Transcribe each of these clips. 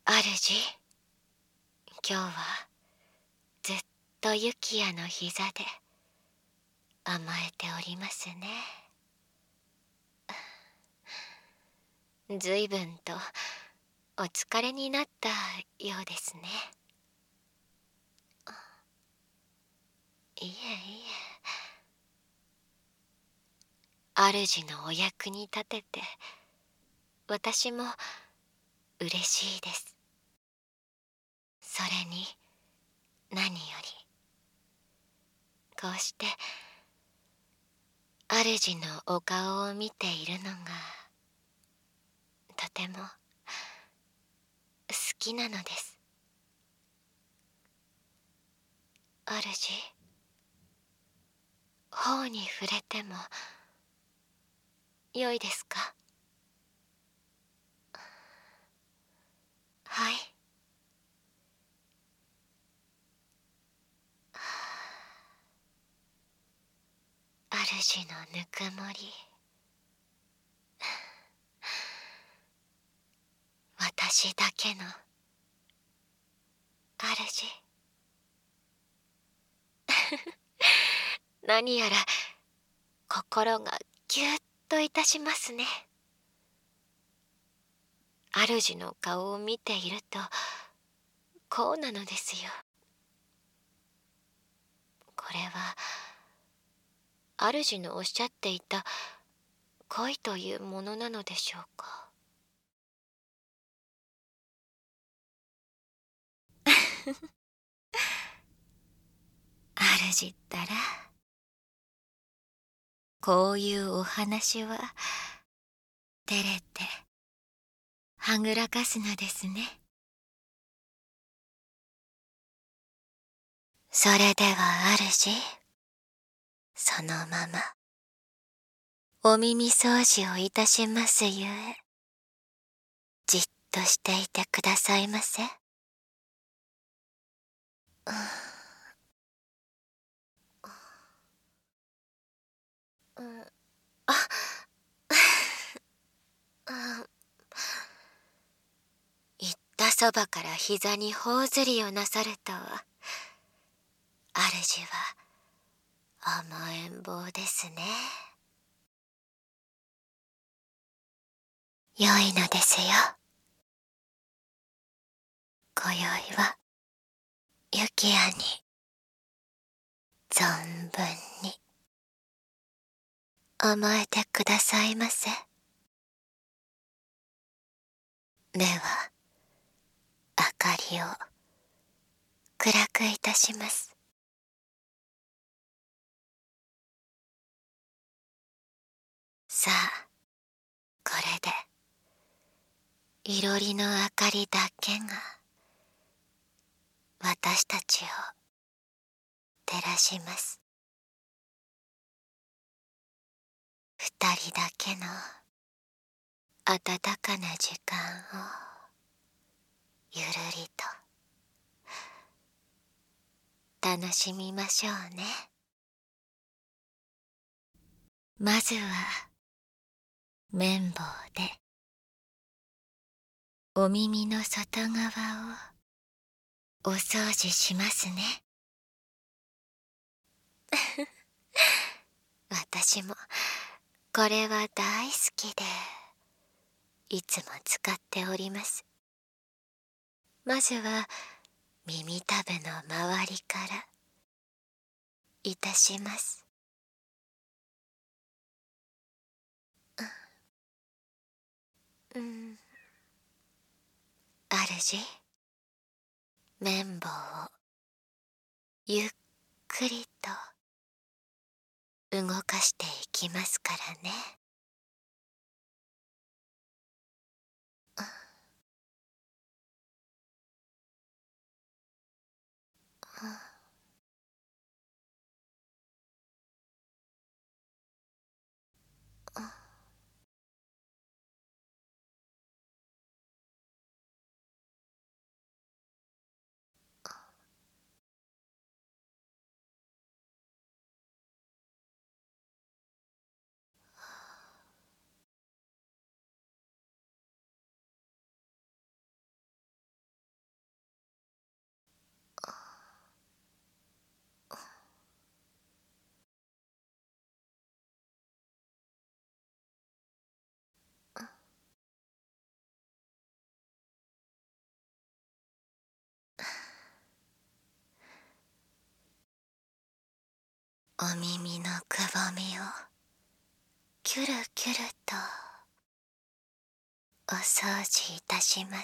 主、今日はずっとユキヤの膝で甘えておりますね。ずいぶんとお疲れになったようですね。いえいえ、主のお役に立てて私も嬉しいです。それに何よりこうして主のお顔を見ているのがとても好きなのです。主、頬に触れてもよいですか？はい。主のぬくもり、私だけの主。何やら心がぎゅっといたしますね。主の顔を見ているとこうなのですよ。これは主のおっしゃっていた恋というものなのでしょうか。主ったらこういうお話は照れてはぐらかすのですね。それでは主、そのままお耳掃除をいたしますゆえ、じっとしていてくださいませ。言ったそばから膝に頬ずりをなさるとは、主は甘えん坊ですね。良いのですよ。今宵はユキヤに存分に甘えてくださいませ。では明かりを暗くいたします。さあ、これでいろりの明かりだけが私たちを照らします。二人だけの温かな時間をゆるりと楽しみましょうね。まずは綿棒でお耳の外側をお掃除しますね。私もこれは大好きでいつも使っております。まずは耳たぶの周りからいたします。主、綿棒をゆっくりと動かしていきますからね。 お耳のくぼみをキュルキュルとお掃除いたします。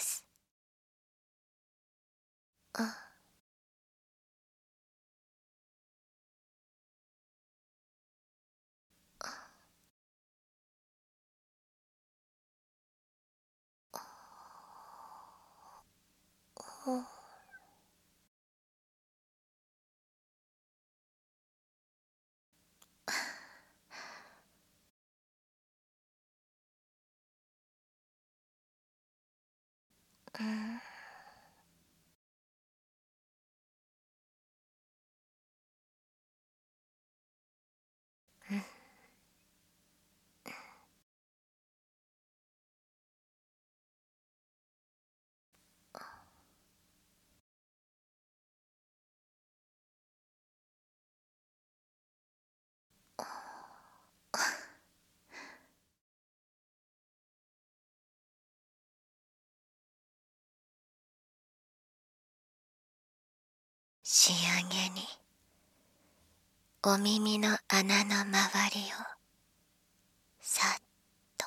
仕上げにお耳の穴の周りをさっと。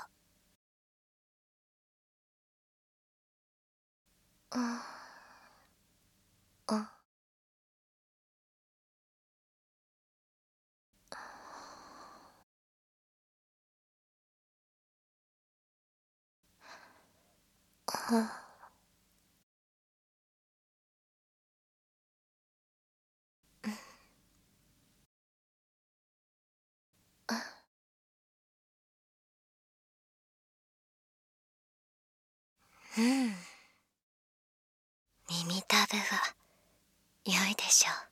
耳たぶは良いでしょう。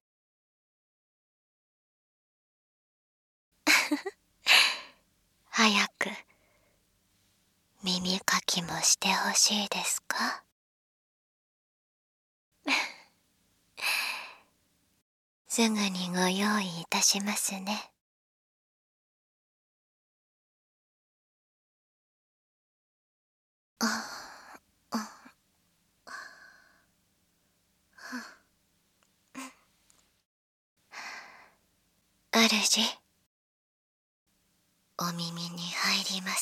早く耳かきもしてほしいですか？すぐにご用意いたしますね。主、お耳に入ります。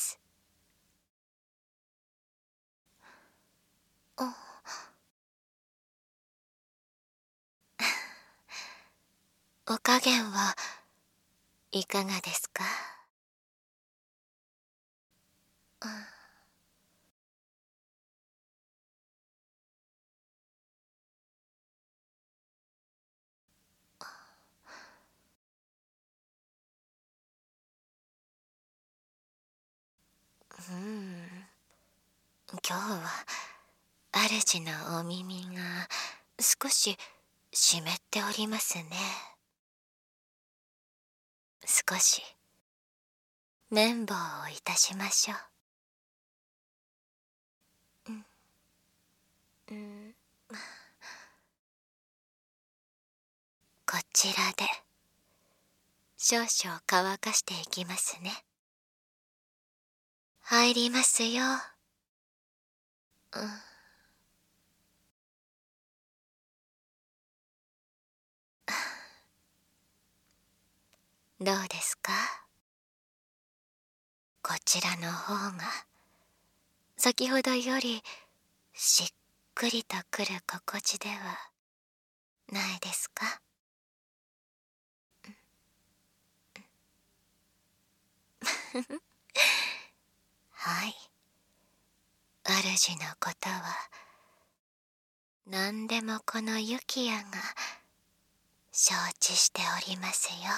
お加減はいかがですか？今日は主のお耳が少し湿っておりますね。少し綿棒をいたしましょう。こちらで少々乾かしていきますね。入りますよ。どうですか？こちらの方が先ほどよりしっくりとくる心地ではないですか？はい、主のことは何でもこのユキヤが承知しておりますよ。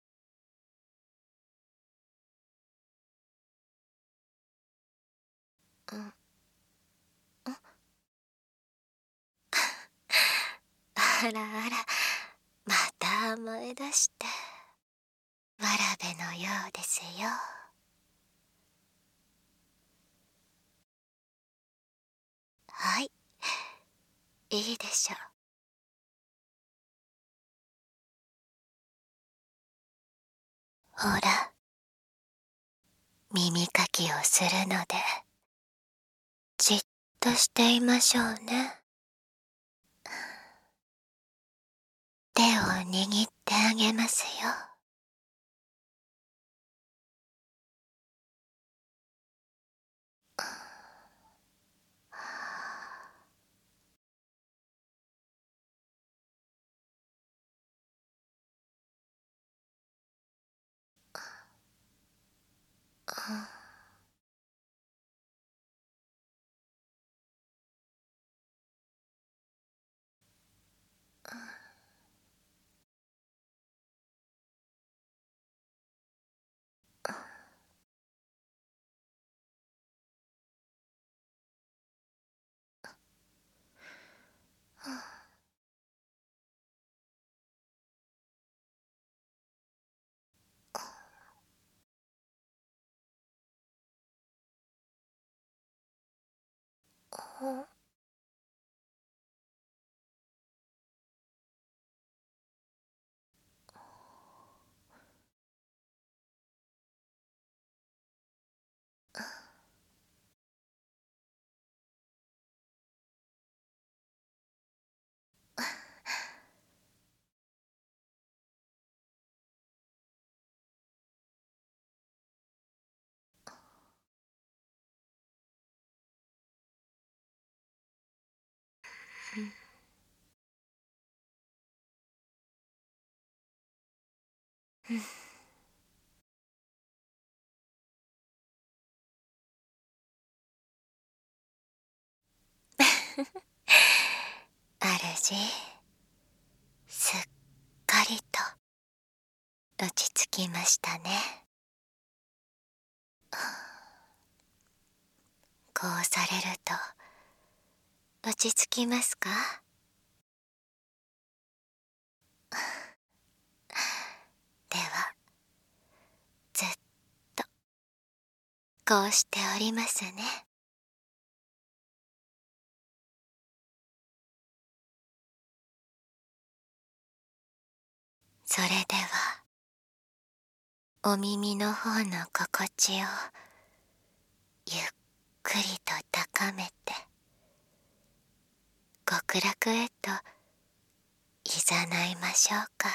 あらあら、また甘え出して。わらべのようですよ。はい、いいでしょう。ほら、耳かきをするのでじっとしていましょうね。 手を握ってあげますよ。主、すっかりと落ち着きましたね。こうされると落ち着きますか？ではずっとこうしておりますね。それではお耳の方の心地をゆっくりと高めて極楽へと誘いましょうか。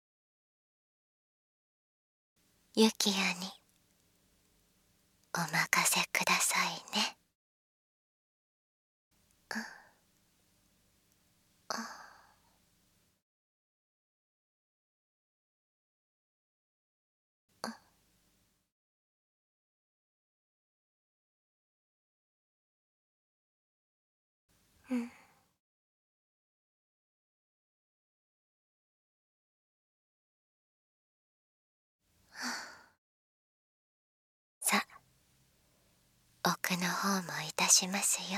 ユキヤにお任せくださいね。さあ、奥の方もいたしますよ。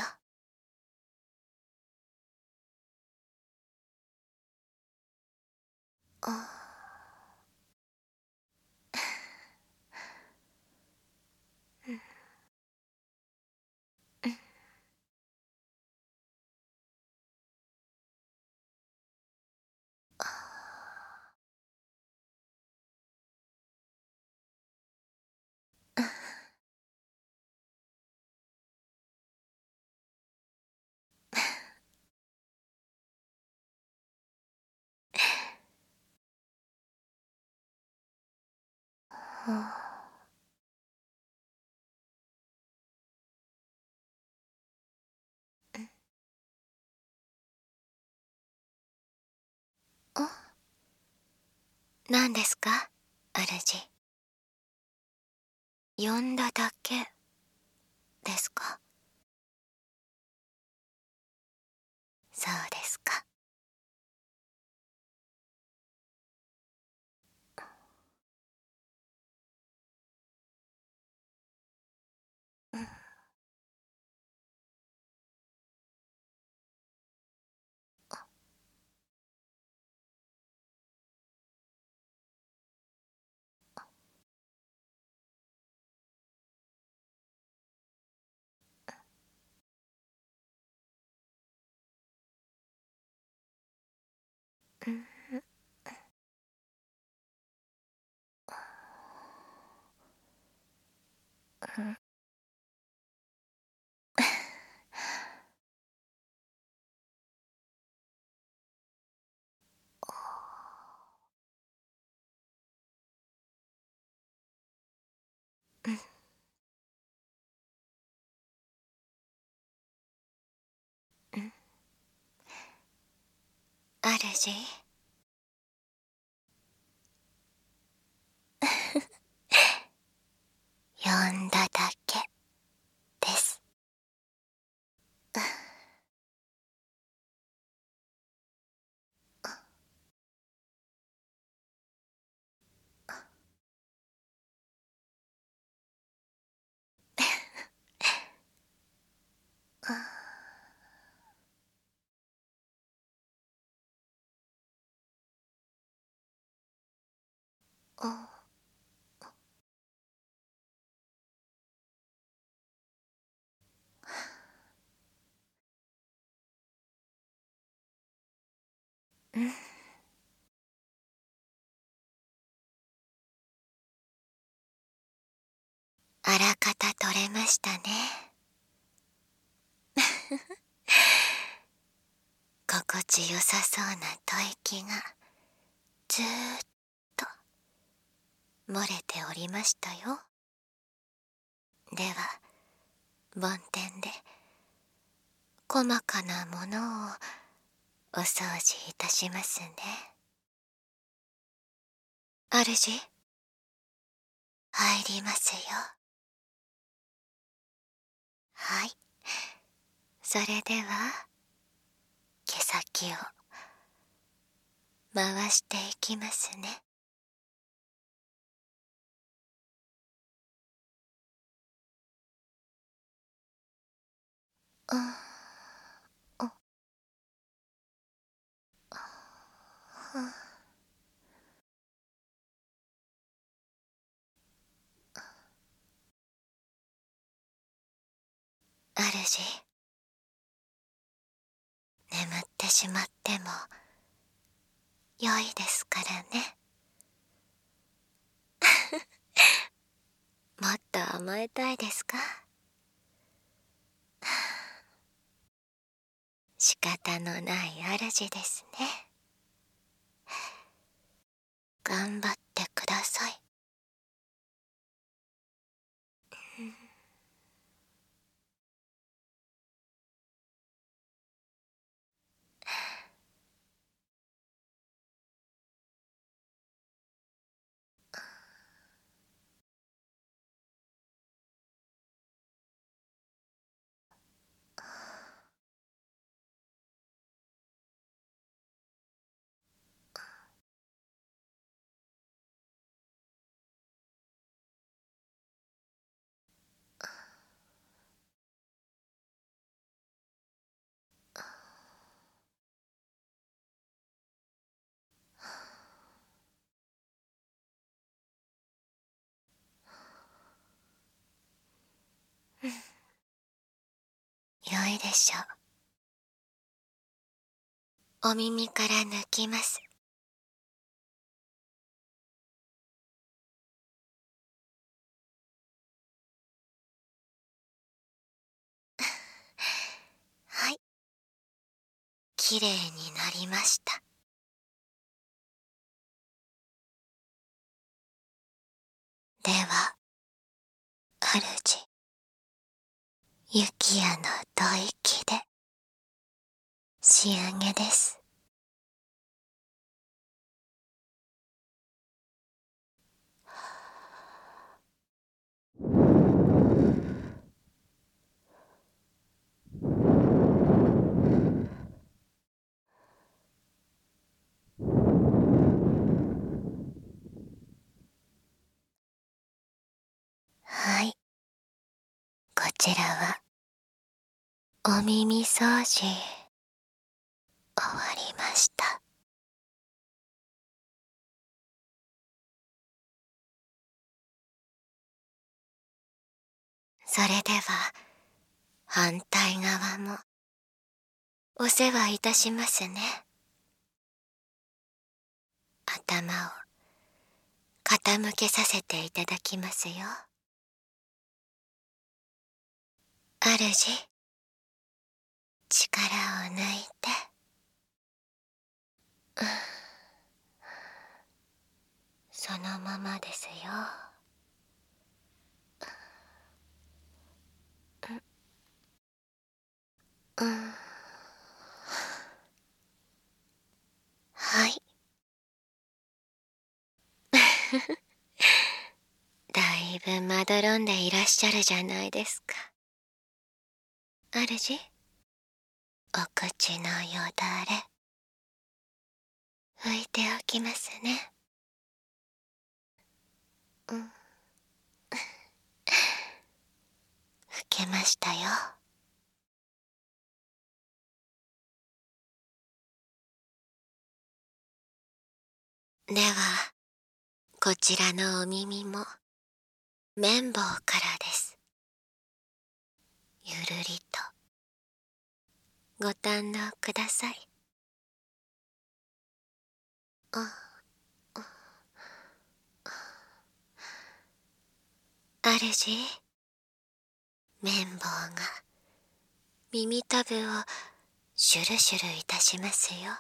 何ですか、主。呼んだだけですか？そうですか。 うん。うん。主呼んだだけです。うん。あらかた取れましたね。心地よさそうな吐息がずーっと漏れておりましたよ。では梵天で細かなものをお掃除いたしますね。主、入りますよ。はい。それでは毛先を回していきますね。うん。主、眠ってしまっても良いですからね。もっと甘えたいですか？仕方のない主ですね。頑張ってください。良いでしょう。お耳から抜きます。はい。きれいになりました。では、主、雪夜の吐息で仕上げです。はい。こちらは、お耳掃除、終わりました。それでは、反対側も、お世話いたしますね。頭を傾けさせていただきますよ。主、力を抜いて。そのままですよ。 ぶんまどろんでいらっしゃるじゃないですか。主、お口のよだれ拭いておきますね。うん、拭けましたよ。ではこちらのお耳も綿棒からです。ゆるりとご堪能ください。主、綿棒が耳たぶをシュルシュルいたしますよ。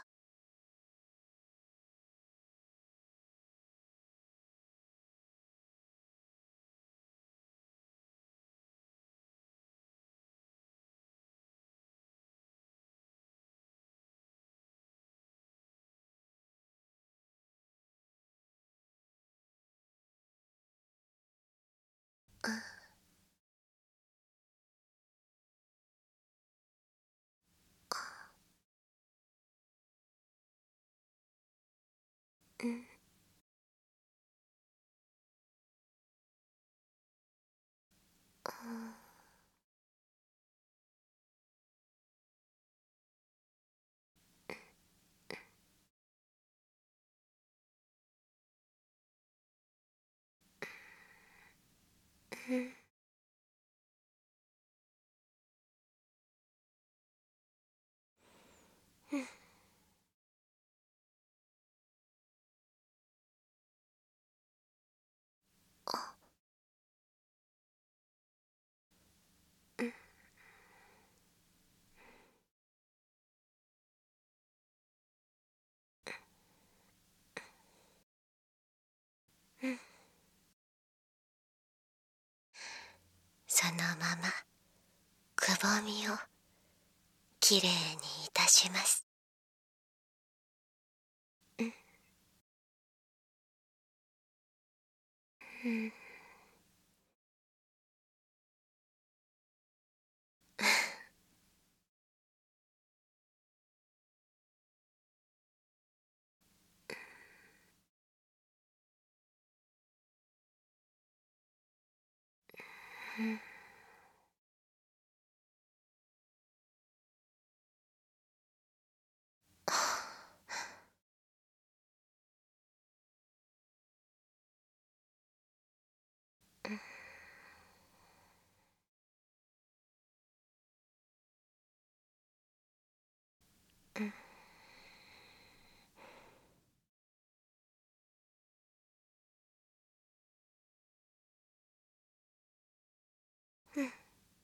うん、うん、うん、うん、うん。そのままくぼみをきれいにいたします。うん、うん、うん、うん、うん。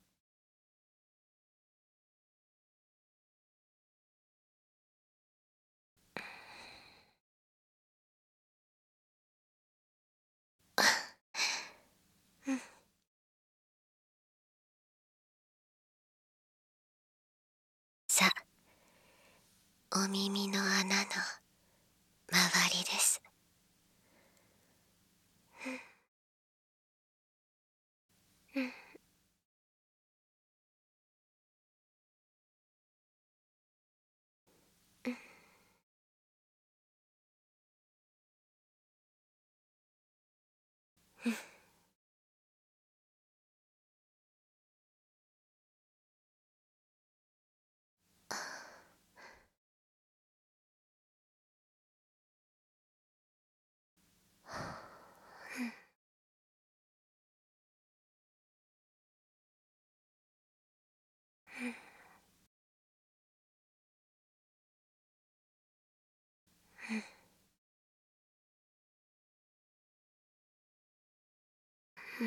さあ、お耳の穴の周りです。うん、うん、うん、うん。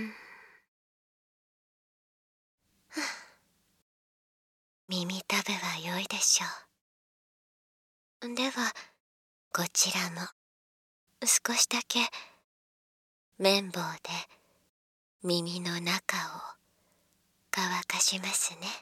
耳たぶは良いでしょう。ではこちらも少しだけ綿棒で耳の中を乾かしますね。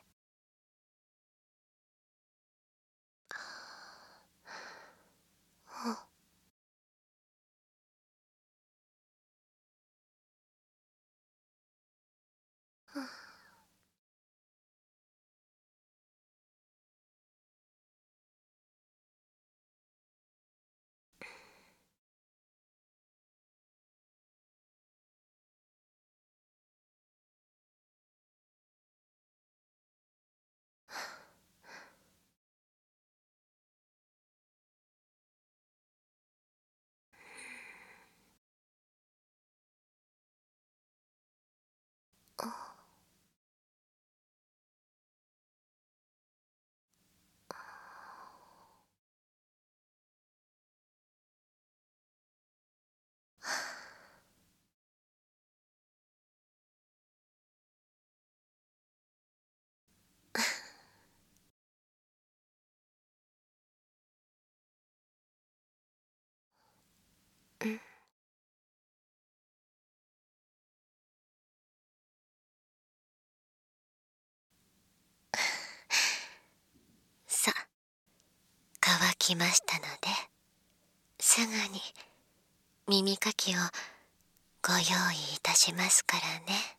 きましたので、すぐに耳かきをご用意いたしますからね。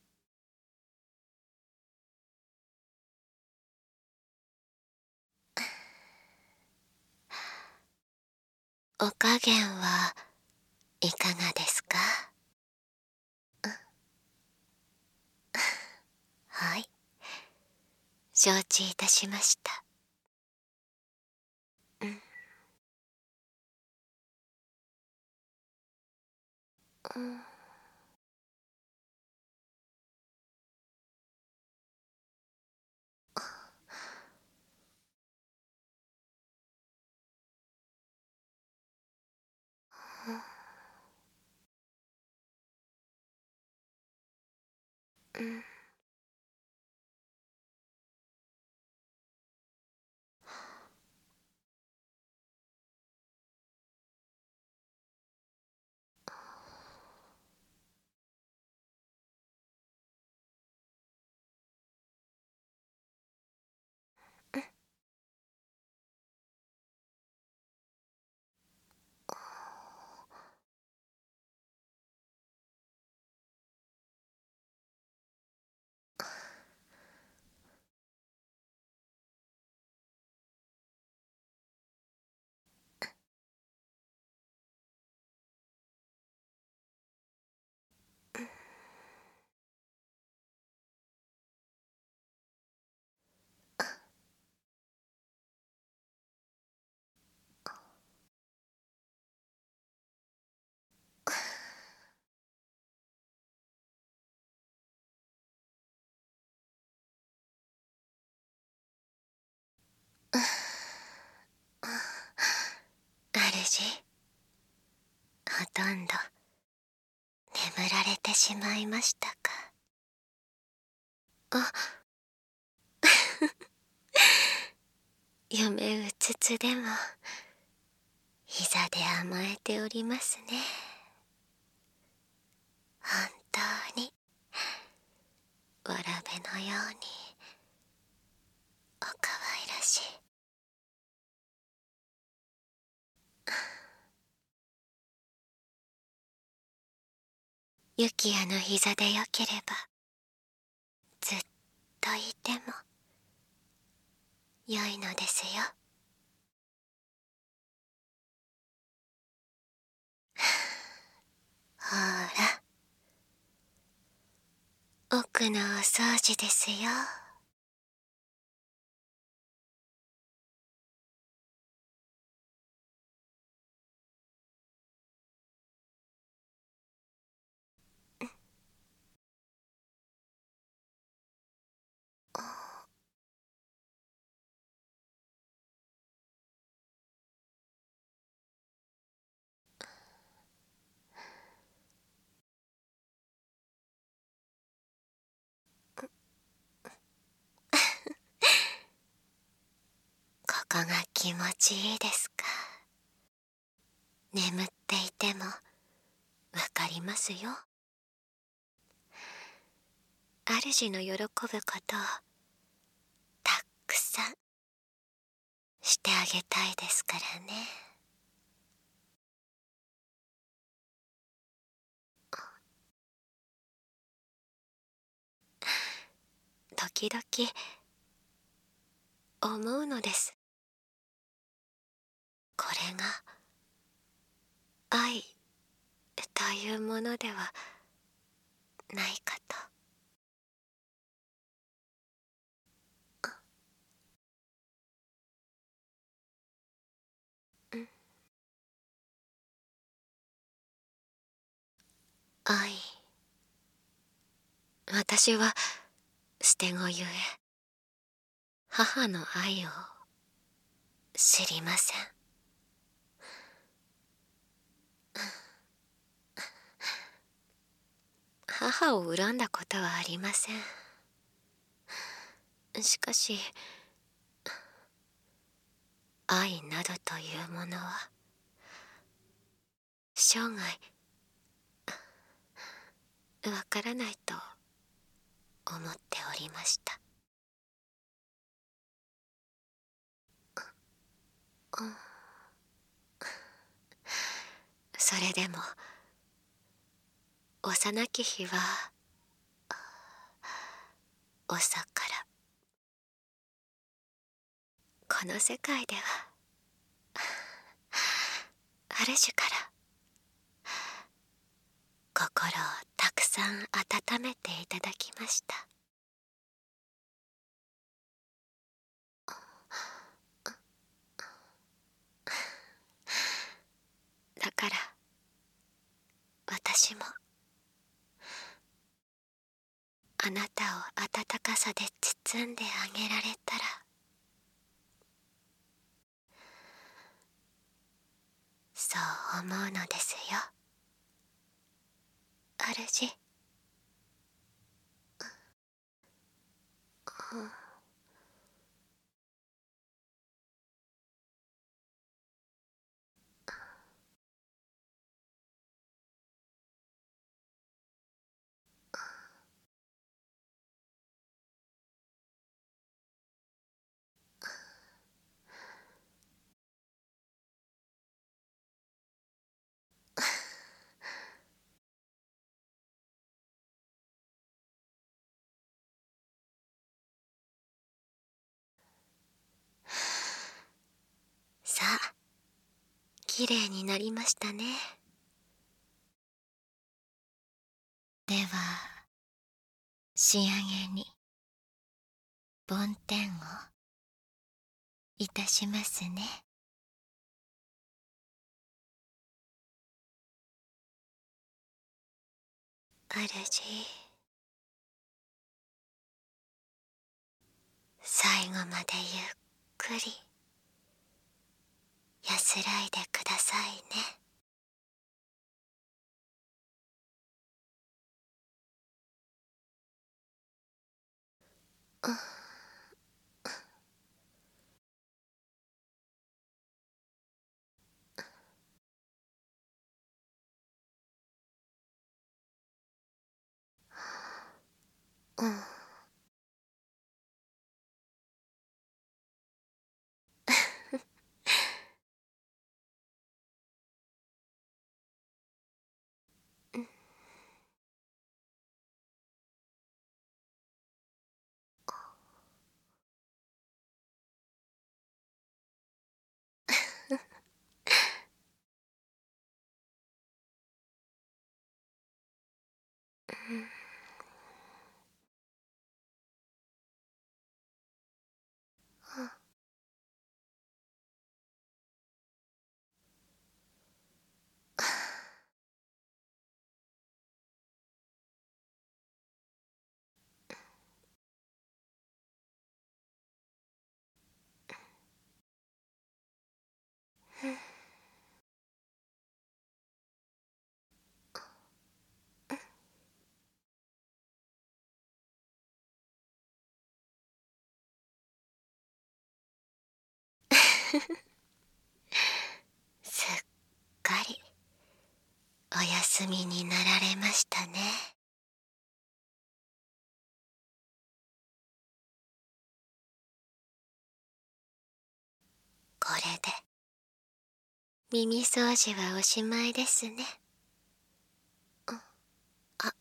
お加減はいかがですか？はい、承知いたしました。うん、うん、うん、主、ほとんど眠られてしまいましたか？あ、夢うつつでも膝で甘えておりますね。本当にわらべのようにおかわいらしい。ユキヤの膝でよければずっといても良いのですよ。ほら、奥のお掃除ですよ。ここが気持ちいいですか？眠っていてもわかりますよ。主の喜ぶことをたくさんしてあげたいですからね。時々思うのです。これが愛というものではないかと。うん、愛、私は捨て子ゆえ母の愛を知りません。母を恨んだことはありません。しかし愛などというものは生涯わからないと思っておりました。 それでも幼き日はおさからこの世界では主から心をたくさん温めていただきました。だから私もあなたを温かさで包んであげられたら、そう思うのですよ、主。さあ、きれいになりましたね。では仕上げに梵天をいたしますね。主、最後までゆっくり安らいでくださいね。うん。すっかりお休みになられましたね。これで耳掃除はおしまいですね。あ、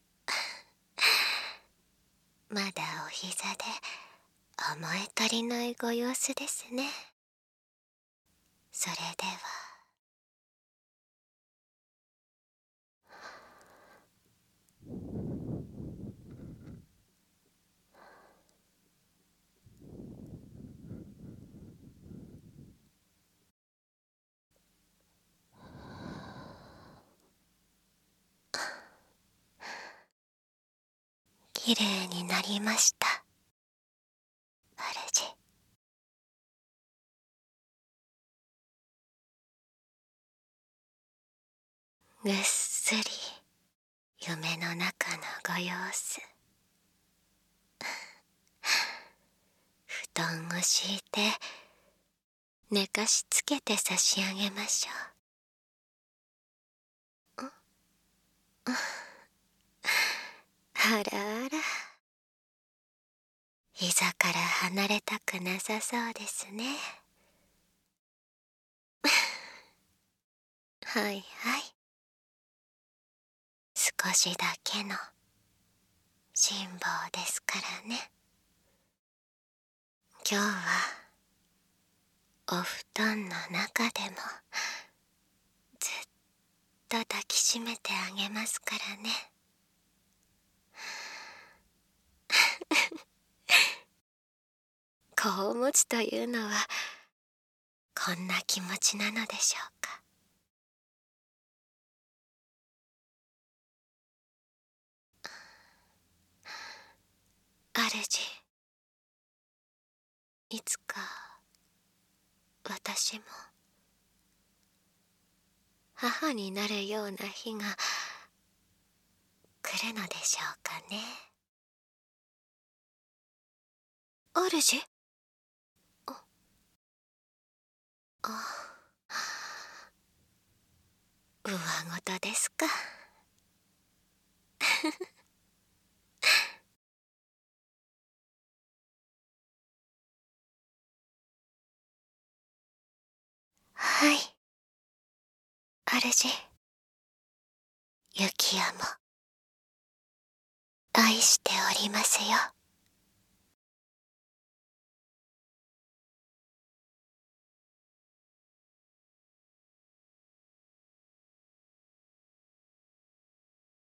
まだお膝で思い足りないご様子ですね。それでは。きれいになりました、主。ぐっすり夢の中のご様子。布団を敷いて寝かしつけて差し上げましょう。あらあら、膝から離れたくなさそうですね。 はいはい。少しだけの辛抱ですからね。今日はお布団の中でもずっと抱きしめてあげますからね。子を持つというのはこんな気持ちなのでしょうか。主、いつか私も母になるような日が来るのでしょうかね。主？あ、上事ですか。はい、主。ユキヤも愛しておりますよ。